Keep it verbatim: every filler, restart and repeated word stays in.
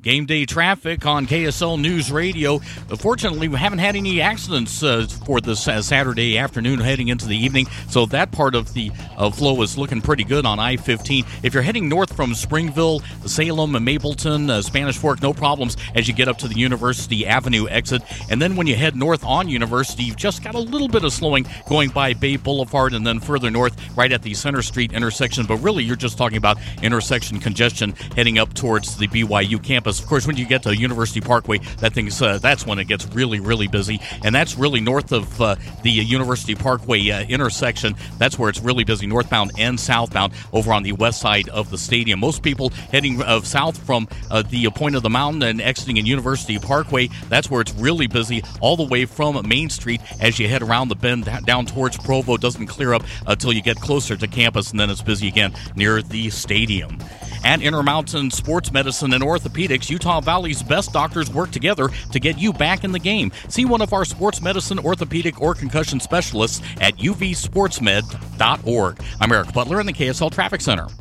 Game day traffic on K S L News Radio. Fortunately, we haven't had any accidents uh, for this uh, Saturday afternoon heading into the evening, so that part of the uh, flow is looking pretty good on I fifteen. If you're heading north from Springville, Salem, Mapleton, uh, Spanish Fork, no problems as you get up to the University Avenue exit. And then when you head north on University, you've just got a little bit of slowing going by Bay Boulevard and then further north right at the Center Street intersection. But really, you're just talking about intersection congestion heading up towards the B Y U campus. Of course, when you get to University Parkway, that thing's uh, that's when it gets really, really busy, and that's really north of uh, the University Parkway uh, intersection. That's where it's really busy, northbound and southbound over on the west side of the stadium. Most people heading uh, south from uh, the point of the mountain and exiting in University Parkway, that's where it's really busy, all the way from Main Street as you head around the bend down towards Provo. It doesn't clear up until you get closer to campus, and then it's busy again near the stadium. At Intermountain Sports Medicine and Orthopedics, Utah Valley's best doctors work together to get you back in the game. See one of our sports medicine, orthopedic, or concussion specialists at u v sports med dot org. I'm Eric Butler in the K S L Traffic Center.